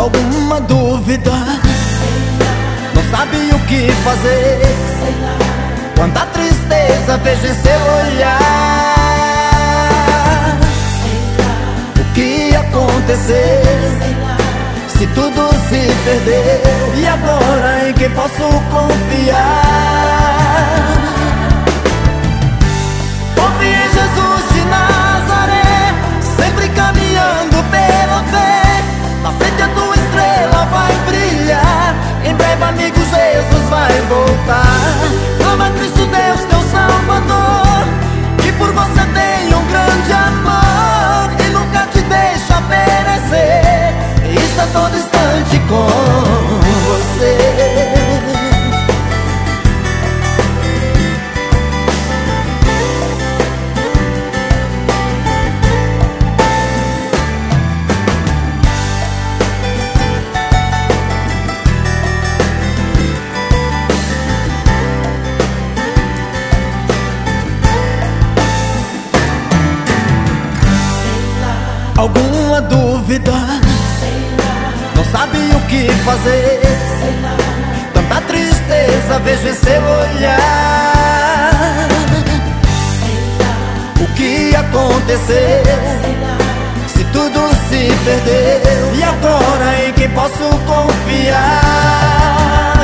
alguma dúvida, não sabe o que fazer. Quanta tristeza vejo em seu olhar. O que ia acontecer se tudo se perdeu? E agora em quem posso confiar? Confie em Jesus de Nazaré, sempre caminhando pela fé. Na frente a tua estrela vai brilhar. Em breve, amigo, Jesus vai voltar. Clama a Cristo Deus, teu Salvador, que por você tem um grande amor e nunca te deixa perecer. E está todo instante com você. Alguma dúvida, não sabe o que fazer. Tanta tristeza vejo em seu olhar. O que ia acontecer se tudo se perdeu? E agora em quem posso confiar?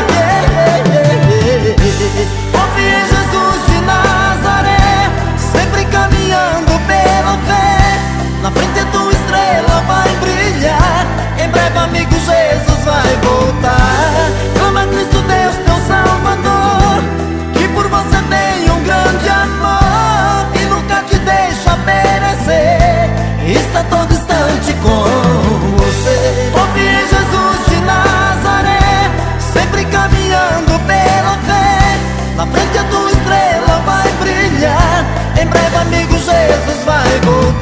Confie em Jesus de Nazaré, sempre caminhando pela fé. Na frente a tua estrela vai brilhar. Em breve, amigo, Jesus vai voltar. Clama a Cristo Deus, teu Salvador, que por você tem um grande amor e nunca te deixa perecer. Está todo instante com você. Confie em Jesus de Nazaré, sempre caminhando pela fé. Na frente a tua estrela vai brilhar. Em breve, amigo, Jesus vai voltar.